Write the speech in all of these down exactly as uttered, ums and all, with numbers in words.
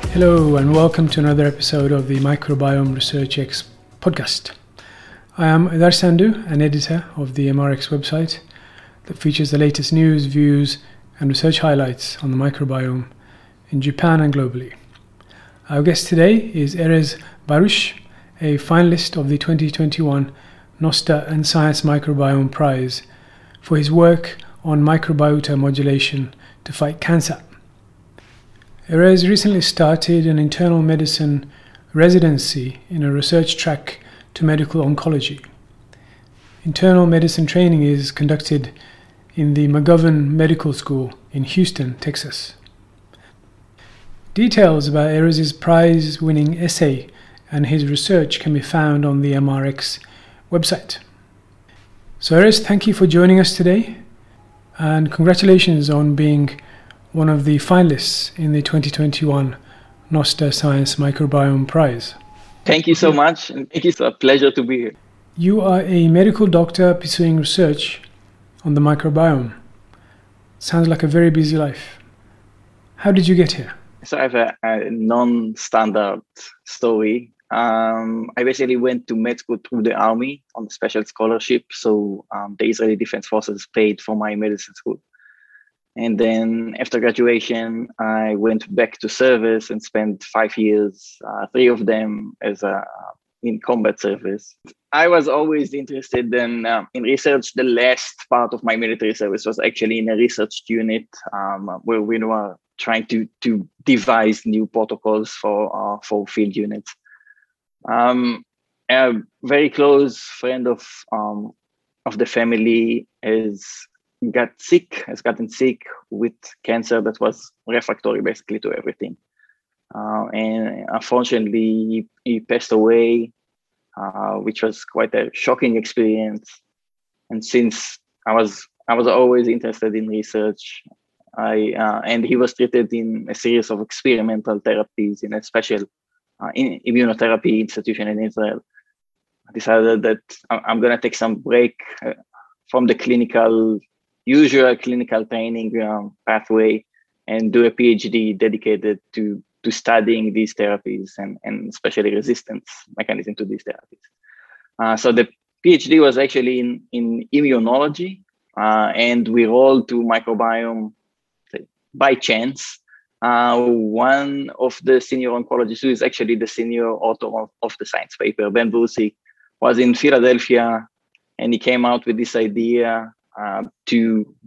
Hello and welcome to another episode of the Microbiome Research X podcast. I am Idar Sandhu, an editor of the M R X website that features the latest news, views and research highlights on the microbiome in Japan and globally. Our guest today is Erez Baruch, a finalist of the twenty twenty-one Nosta and Science Microbiome Prize for his work on microbiota modulation to fight cancer. Erez recently started an internal medicine residency in a research track to medical oncology. Internal medicine training is conducted in the McGovern Medical School in Houston, Texas. Details about Erez's prize-winning essay and his research can be found on the M R X website. So Erez, thank you for joining us today, and congratulations on being one of the finalists in the twenty twenty-one Nosta Science Microbiome Prize. Thank you so much, and it's a pleasure to be here. You are a medical doctor pursuing research on the microbiome. Sounds like a very busy life. How did you get here? So I have a, a non-standard story. Um, I basically went to med school through the army on a special scholarship. So um, the Israeli Defense Forces paid for my medicine school. And then after graduation, I went back to service and spent five years, uh, three of them as a in combat service. I was always interested in uh, in research. The last part of my military service was actually in a research unit um, where we were trying to to devise new protocols for uh, for field units. Um, a very close friend of um, of the family is got sick, has gotten sick with cancer that was refractory basically to everything. Uh, and unfortunately, he, he passed away, uh, which was quite a shocking experience. And since I was I was always interested in research, I uh, and he was treated in a series of experimental therapies in a special uh, in immunotherapy institution in Israel. I decided that I'm going to take some break uh, from the clinical usual clinical training um, pathway and do a PhD dedicated to, to studying these therapies and, and especially resistance mechanism to these therapies. Uh, so the PhD was actually in, in immunology uh, and we rolled to microbiome by chance. Uh, one of the senior oncologists, who is actually the senior author of, of the science paper, Ben Bursik, was in Philadelphia and he came out with this idea Uh, to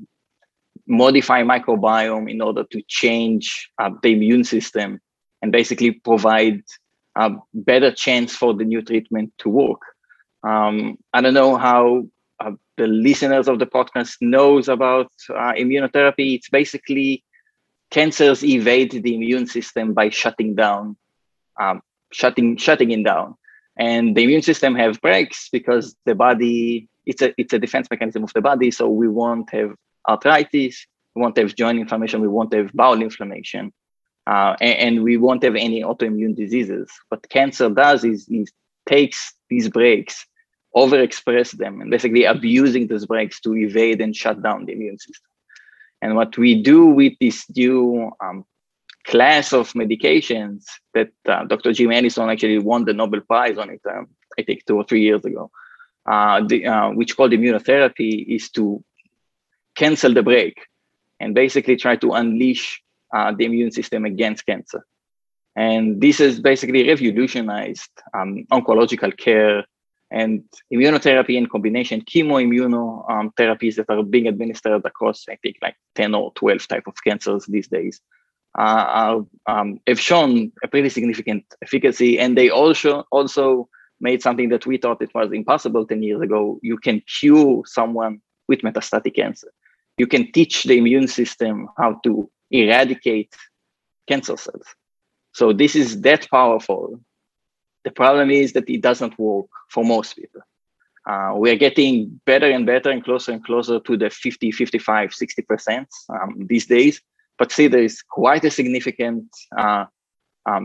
modify microbiome in order to change uh, the immune system and basically provide a better chance for the new treatment to work. Um, I don't know how uh, the listeners of the podcast knows about uh, immunotherapy. It's basically cancers evade the immune system by shutting down, um, shutting shutting it down. And the immune system have breaks because the body It's a it's a defense mechanism of the body, so we won't have arthritis, we won't have joint inflammation, we won't have bowel inflammation, uh, and, and we won't have any autoimmune diseases. What cancer does is it takes these breaks, overexpress them, and basically abusing those breaks to evade and shut down the immune system. And what we do with this new um, class of medications that uh, Doctor Jim Allison actually won the Nobel Prize on it, um, I think two or three years ago. Uh, the, uh, which called immunotherapy, is to cancel the break and basically try to unleash uh, the immune system against cancer. And this has basically revolutionized um, oncological care and immunotherapy in combination, chemoimmuno um, therapies that are being administered across, I think, like ten or twelve type of cancers these days, uh, are, um, have shown a pretty significant efficacy. And they also also made something that we thought it was impossible ten years ago. You can cure someone with metastatic cancer. You can teach the immune system how to eradicate cancer cells. So this is that powerful. The problem is that it doesn't work for most people. Uh, we are getting better and better and closer and closer to the fifty, fifty-five, sixty percent um, these days. But see, there is quite a significant, uh, um,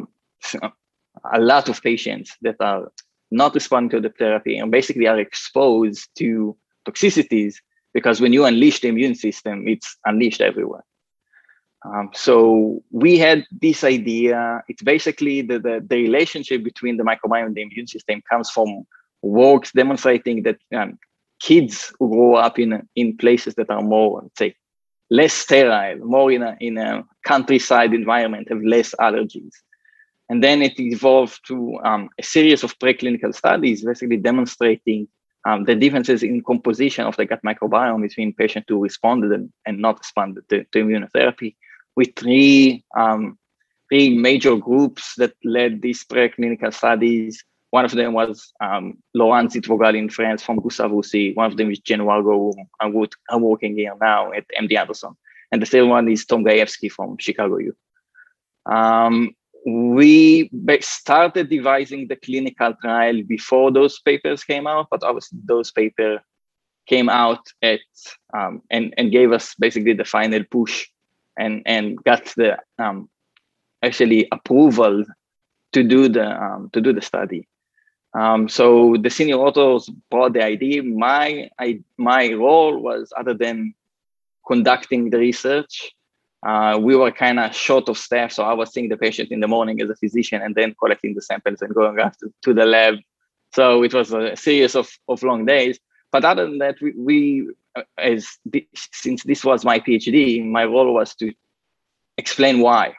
a lot of patients that are not responding to the therapy and basically are exposed to toxicities because when you unleash the immune system, it's unleashed everywhere. Um, so we had this idea. It's basically the, the, the relationship between the microbiome and the immune system comes from works demonstrating that um, kids who grow up in, in places that are more, let's say, less sterile, more in a, in a countryside environment, have less allergies. And then it evolved to um, a series of preclinical studies, basically demonstrating um, the differences in composition of the gut microbiome between patients who responded and, and not responded to, to immunotherapy, with three, um, three major groups that led these preclinical studies. One of them was um, Laurent Zitvogal in France from Gustave Roussy. One of them is Jen Wargo, who are working here now at M D Anderson. And the third one is Tom Gajewski from Chicago U. Um, we started devising the clinical trial before those papers came out, but obviously those papers came out at um, and, and gave us basically the final push and, and got the um, actually approval to do the um, to do the study. Um, so the senior authors brought the idea. My I, my role was, other than conducting the research, uh, we were kind of short of staff. So I was seeing the patient in the morning as a physician and then collecting the samples and going after to the lab. So it was a series of, of long days. But other than that, we, we as the, since this was my PhD, my role was to explain why.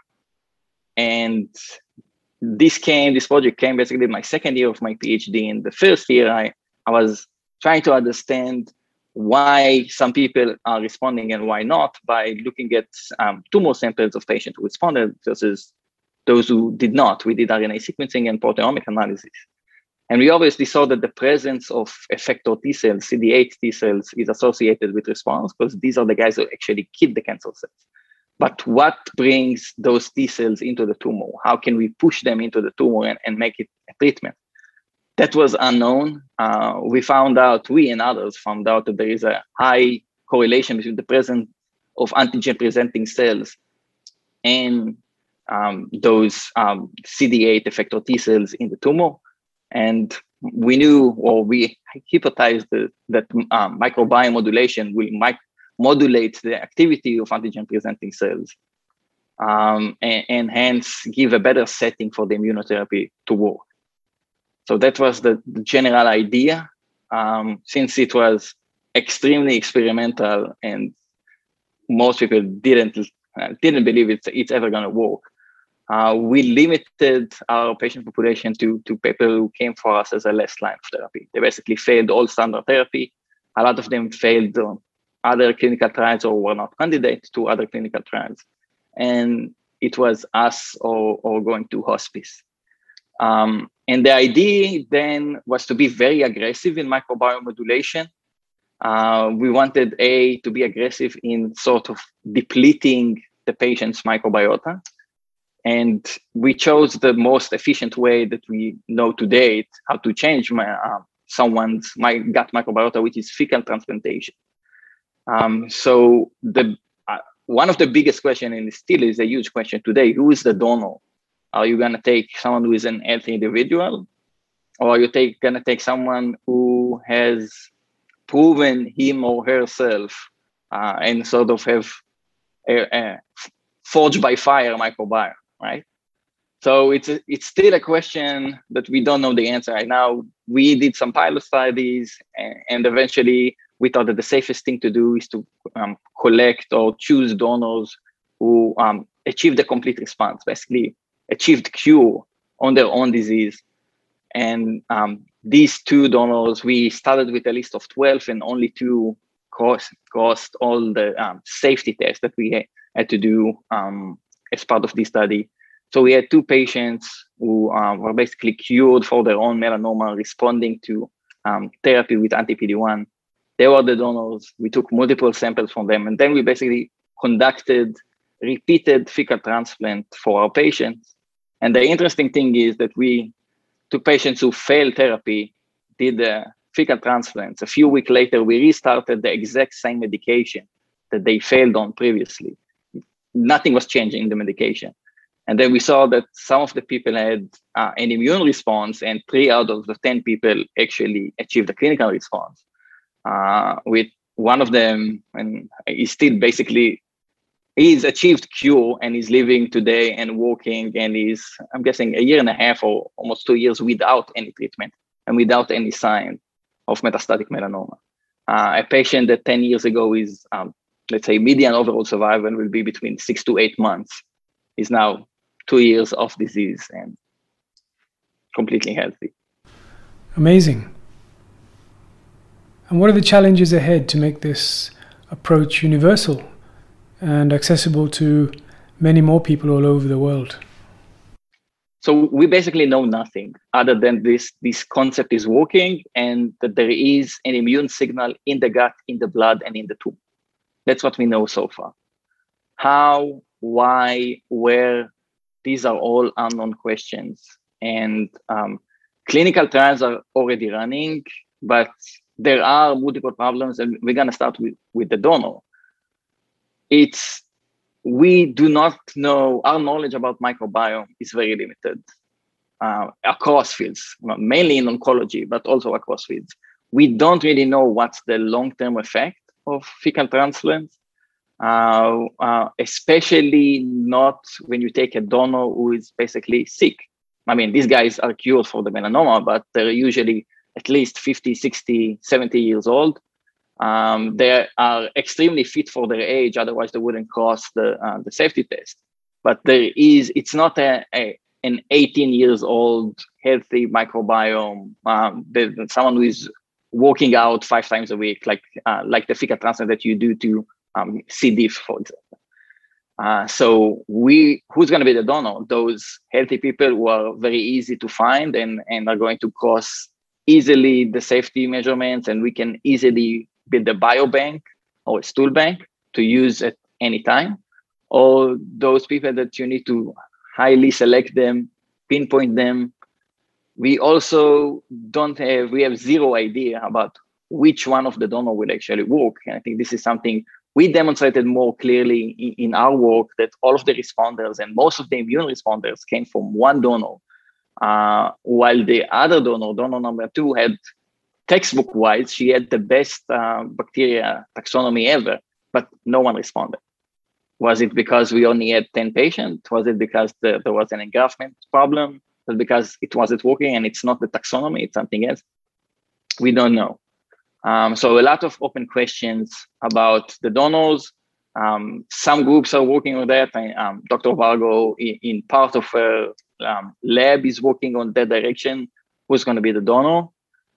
And this came, this project came basically my second year of my PhD. In the first year, I, I was trying to understand why some people are responding and why not by looking at um, tumor samples of patients who responded versus those who did not. We did R N A sequencing and proteomic analysis. And we obviously saw that the presence of effector T cells, C D eight T cells, is associated with response because these are the guys who actually kill the cancer cells. But what brings those T cells into the tumor? How can we push them into the tumor and, and make it a treatment? That was unknown. Uh, we found out, we and others found out that there is a high correlation between the presence of antigen-presenting cells and um, those um, C D eight effector T cells in the tumor. And we knew, or we hypothesized that, that um, microbiome modulation will mic modulate the activity of antigen-presenting cells um, and, and hence give a better setting for the immunotherapy to work. So that was the, the general idea. Um, since it was extremely experimental and most people didn't uh, didn't believe it's, it's ever going to work, uh, we limited our patient population to, to people who came for us as a last line of therapy. They basically failed all standard therapy. A lot of them failed uh, other clinical trials or were not candidates to other clinical trials. And it was us or, or going to hospice. Um, and the idea then was to be very aggressive in microbiome modulation. Uh, we wanted A, to be aggressive in sort of depleting the patient's microbiota. And we chose the most efficient way that we know to date how to change my, uh, someone's my gut microbiota, which is fecal transplantation. Um, so the uh, one of the biggest questions, and still is a huge question today, who is the donor? Are you going to take someone who is an healthy individual? Or are you take, going to take someone who has proven him or herself uh, and sort of have a, a forged by fire microbiome, right? So it's, a, it's still a question that we don't know the answer right now. We did some pilot studies and, and eventually we thought that the safest thing to do is to um, collect or choose donors who um, achieve the complete response, basically achieved cure on their own disease. And um, these two donors, we started with a list of twelve and only two crossed, crossed all the um, safety tests that we had to do um, as part of this study. So we had two patients who um, were basically cured for their own melanoma, responding to um, therapy with anti P D one. They were the donors. We took multiple samples from them. And then we basically conducted repeated fecal transplant for our patients. And the interesting thing is that we took patients who failed therapy, did the fecal transplants. A few weeks later, we restarted the exact same medication that they failed on previously. Nothing was changing in the medication. And then we saw that some of the people had uh, an immune response, and three out of the ten people actually achieved a clinical response. Uh, with one of them, and is still basically he's achieved cure and he's living today and working, and he's, I'm guessing, a year and a half or almost two years without any treatment and without any sign of metastatic melanoma. Uh, a patient that ten years ago is, um, let's say, median overall survival will be between six to eight months, is now two years of disease and completely healthy. Amazing. And what are the challenges ahead to make this approach universal and accessible to many more people all over the world? So we basically know nothing other than this, this concept is working and that there is an immune signal in the gut, in the blood, and in the tumor. That's what we know so far. How, why, where, these are all unknown questions. And um, clinical trials are already running, but there are multiple problems, and we're going to start with, with the donor. It's, we do not know, our knowledge about microbiome is very limited uh, across fields, mainly in oncology, but also across fields. We don't really know what's the long-term effect of fecal transplants, uh, uh, especially not when you take a donor who is basically sick. I mean, these guys are cured for the melanoma, but they're usually at least fifty, sixty, seventy years old. Um, they are extremely fit for their age, otherwise they wouldn't cross the uh, the safety test. But there is, it's not a, a an eighteen years old healthy microbiome. Um, someone who is working out five times a week, like uh, like the fecal transplant that you do to um, C. diff, for example. Uh, so we, who's going to be the donor? Those healthy people who are very easy to find and and are going to cross easily the safety measurements, and we can easily build a biobank or a stool bank to use at any time. Or those people that you need to highly select them, pinpoint them. We also don't have, we have zero idea about which one of the donor will actually work. And I think this is something we demonstrated more clearly in, in our work, that all of the responders and most of the immune responders came from one donor. Uh, while the other donor, donor number two, had textbook-wise, she had the best uh, bacteria taxonomy ever, but no one responded. Was it because we only had ten patients? Was it because the, there was an engraftment problem? Was it because it wasn't working and it's not the taxonomy, it's something else? We don't know. Um, so a lot of open questions about the donors. Um, some groups are working on that. I, um, Doctor Vargo, in, in part of her um, lab, is working on that direction. Who's going to be the donor?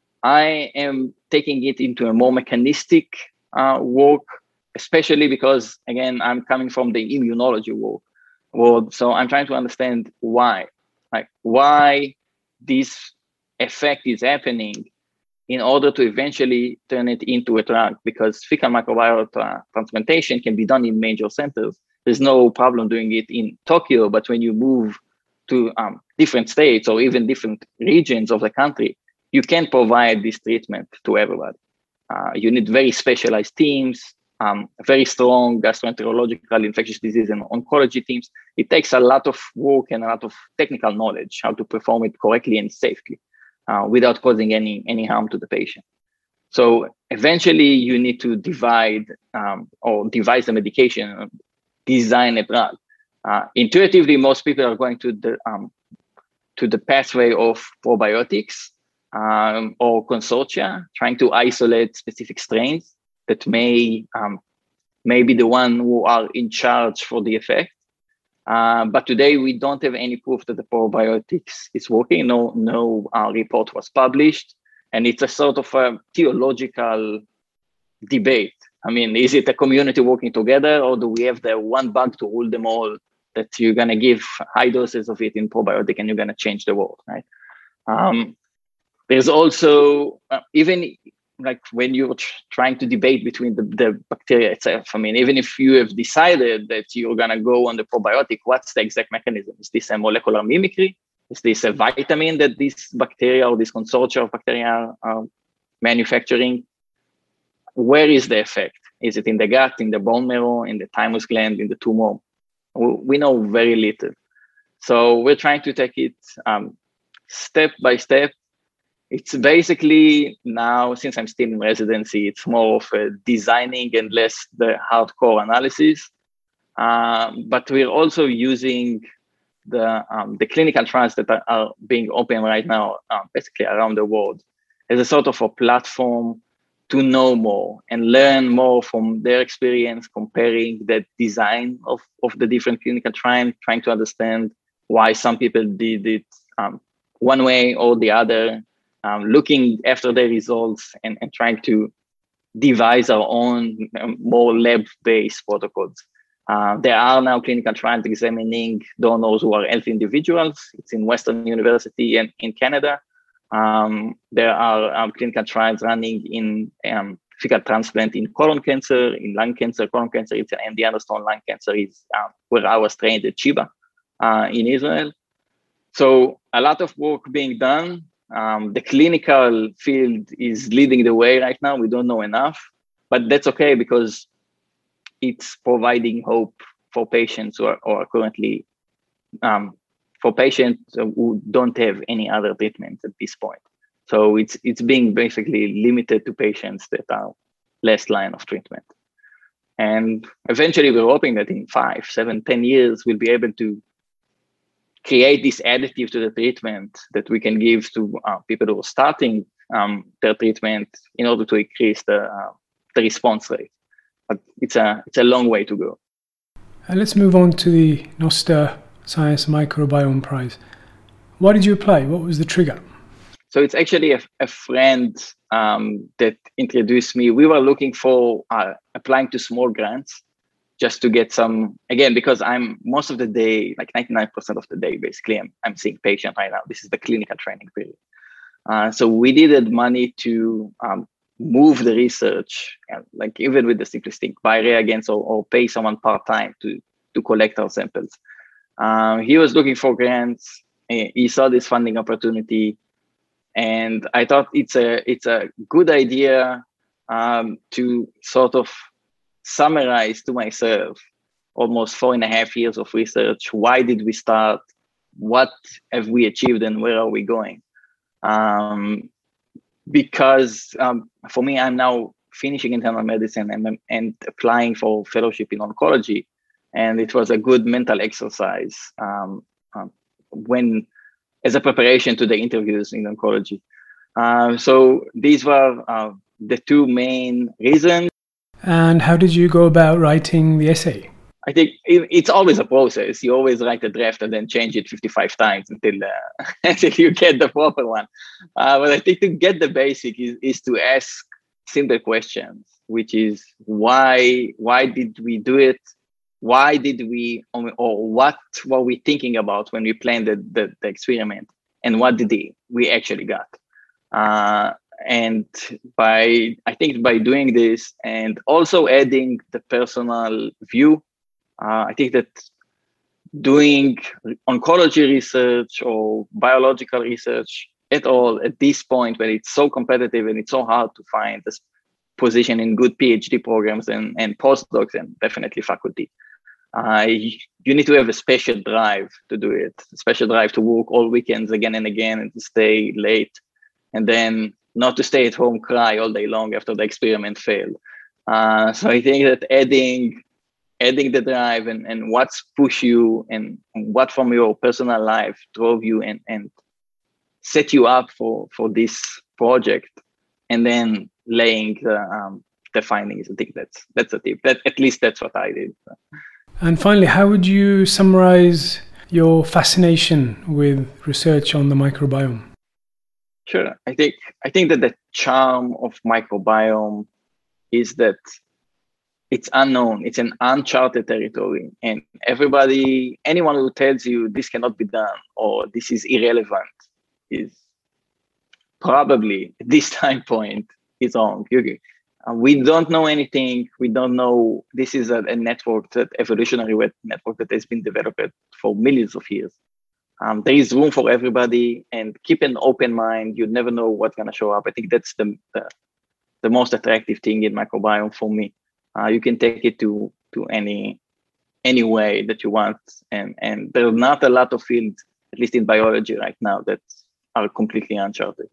I am taking it into a more mechanistic uh, work, especially because, again, I'm coming from the immunology work world. So I'm trying to understand why, like why this effect is happening in order to eventually turn it into a drug, because fecal microbiota transplantation can be done in major centers. There's no problem doing it in Tokyo, but when you move to um, different states or even different regions of the country, you can't provide this treatment to everybody. Uh, you need very specialized teams, um, very strong gastroenterological, infectious disease, and oncology teams. It takes a lot of work and a lot of technical knowledge how to perform it correctly and safely uh, without causing any, any harm to the patient. So eventually you need to divide um, or devise the medication, design a drug. Uh, intuitively, most people are going to the, um, to the pathway of probiotics, Um, or consortia, trying to isolate specific strains that may um, may be the one who are in charge for the effect. Uh, but today we don't have any proof that the probiotics is working. No, no uh, report was published, and it's a sort of a theological debate. I mean, is it a community working together, or do we have the one bug to rule them all? That you're gonna give high doses of it in probiotic and you're gonna change the world, right? Um, There's also, uh, even like when you're tr- trying to debate between the, the bacteria itself, I mean, even if you have decided that you're going to go on the probiotic, what's the exact mechanism? Is this a molecular mimicry? Is this a vitamin that this bacteria or this consortia of bacteria are manufacturing? Where is the effect? Is it in the gut, in the bone marrow, in the thymus gland, in the tumor? We know very little. So we're trying to take it um, step by step. It's basically now, since I'm still in residency, it's more of a designing and less the hardcore analysis. Um, but we're also using the um, the clinical trials that are, are being open right now, uh, basically around the world, as a sort of a platform to know more and learn more from their experience, comparing the design of, of the different clinical trials, trying to understand why some people did it um, one way or the other, um, looking after the results and, and trying to devise our own um, more lab-based protocols. Uh, there are now clinical trials examining donors who are healthy individuals. It's in Western University and in Canada. Um, there are um, clinical trials running in um, fecal transplant in colon cancer, in lung cancer, colon cancer. It's an M D Anderson lung cancer is uh, where I was trained at Sheba uh, in Israel. So a lot of work being done. Um, the clinical field is leading the way right now. We don't know enough, but that's okay because it's providing hope for patients who are, who are currently um, for patients who don't have any other treatments at this point. So it's it's being basically limited to patients that are less line of treatment. And eventually we're hoping that in five, seven, ten years, we'll be able to create this additive to the treatment that we can give to uh, people who are starting um, their treatment in order to increase the, uh, the response rate. But it's a, it's a long way to go. And let's move on to the Noster Science Microbiome Prize. Why did you apply? What was the trigger? So it's actually a, a friend um, that introduced me. We were looking for uh, applying to small grants just to get some, again, because I'm most of the day, like ninety-nine percent of the day, basically, I'm, I'm seeing patients right now. This is the clinical training period. Uh, so we needed money to um, move the research, and like even with the simplistic, buy reagents or, or pay someone part-time to, to collect our samples. Um, he was looking for grants. He saw this funding opportunity, and I thought it's a it's a good idea um, to sort of summarize to myself almost four and a half years of research. Why did we start? What have we achieved, and where are we going? Um, because um, for me, I'm now finishing internal medicine and, and applying for fellowship in oncology, and it was a good mental exercise um, um, when, as a preparation to the interviews in oncology. Uh, so these were uh, the two main reasons. And how did you go about writing the essay? I think it, it's always a process. You always write a draft and then change it fifty-five times until uh, until you get the proper one. Uh, but I think to get the basic is, is to ask simple questions, which is why why did we do it? Why did we, or what were we thinking about when we planned the, the, the experiment? And what did the, we actually got? Uh, and by, I think by doing this and also adding the personal view, uh, I think that doing oncology research or biological research at all at this point when it's so competitive and it's so hard to find this position in good PhD programs and, and postdocs and definitely faculty. Uh, you need to have a special drive to do it, a special drive to work all weekends again and again and to stay late, and then not to stay at home, cry all day long after the experiment failed. Uh, so I think that adding adding the drive and, and what's push you and, and what from your personal life drove you and, and set you up for, for this project, and then laying the, um, the findings. I think that's that's a tip. That, at least that's what I did. And finally, how would you summarize your fascination with research on the microbiome? Sure. I think I think that the charm of microbiome is that it's unknown. It's an uncharted territory. And everybody, anyone who tells you this cannot be done or this is irrelevant is probably at this time point is wrong. You, Uh, we don't know anything. We don't know. This is a, a network, that evolutionary network that has been developed for millions of years. Um, there is room for everybody, and keep an open mind. You never know what's going to show up. I think that's the, the the most attractive thing in microbiome for me. Uh, you can take it to to any any way that you want, and and there's not a lot of fields, at least in biology right now, that are completely uncharted.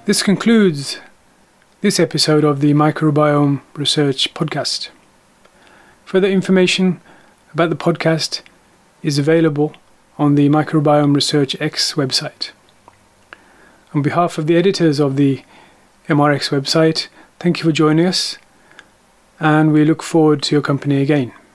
This concludes this episode of the Microbiome Research Podcast. Further information about the podcast is available on the Microbiome Research X website. On behalf of the editors of the M R X website, thank you for joining us, and we look forward to your company again.